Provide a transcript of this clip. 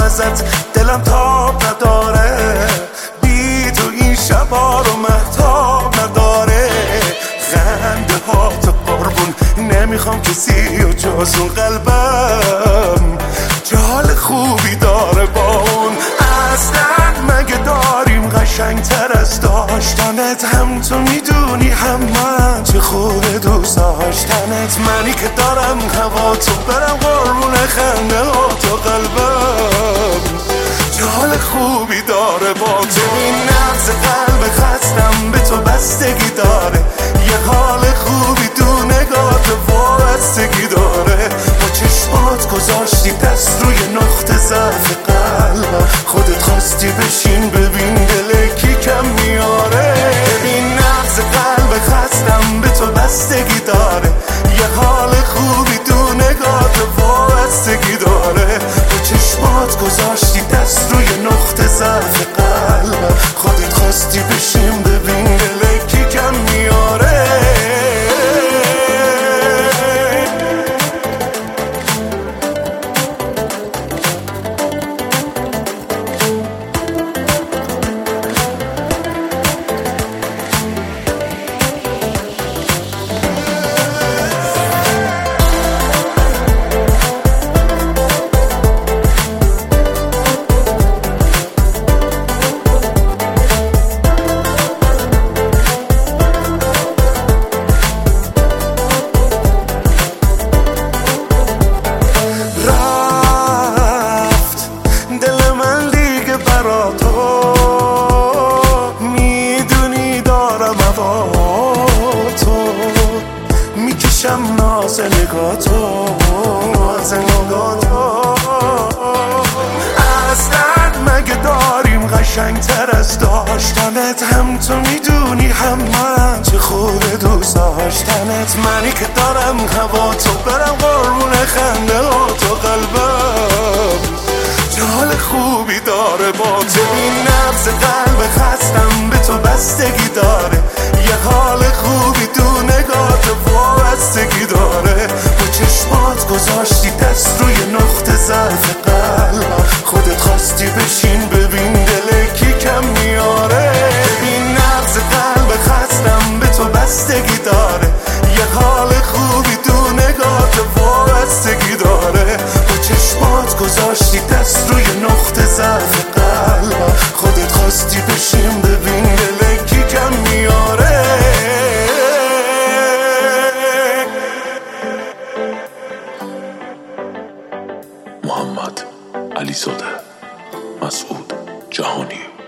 ازت دلم تاب نداره، بی تو این شبا رو مهتاب نداره. خنده ها تو قربون نمیخوام کسی و جز اون قلبم چه حال خوبی داره با اون. اصلا مگه داریم قشنگتر از داشتنت؟ هم تو میدونی هم من چه خوبه دوست داشتنت. منی که دارم هوا تو برم قربون خنده ها تو قلبم چه حال خوبی داره با تو. این نبض قلب خستم به تو بستگی داره، یه حال خوبی تو نگاه تو وابستگی داره. با چشمات گذاشتی دست روی نقطه ضعف قلبم، خودت خواستی بشین ببین دل کی کم میاره. ببین نبض قلب خستم به تو بستگی داره، یه حال خوبی تو نگاه تو وابستگی داره. با چشمات گذاشتی دست روی نقطه ضعف قلبم، خودت خواستی بشین ببین دل کی کم میاره. میکشم ناز نگاه تو، ناز نگاه تو. اصلا مگه داریم قشنگتر از داشتنت؟ هم تو میدونی هم من چه خوبه دوست داشتنت. منی که دارم هوا تو برم قربون خنده ها تو قلبم چه حال خوبی داره با تو. این نبض قلب خستم به تو بستگی داره، یه حال خوبی تو نگاه تو وابستگی داره. با چشمات گذاشتی دست روی نقطه ضعف قلبم، خودت خواستی بشین ببین دل کی کم میاره. این نبض قلب خستم به تو بستگی داره، یه حال خوبی تو نگاه تو وابستگی داره. با چشمات گذاشتی دست روی نقطه ضعف قلبم، خودت خواستی بشین ببین دل کی کم میاره. محمد علیزاده، مسعود جهانی.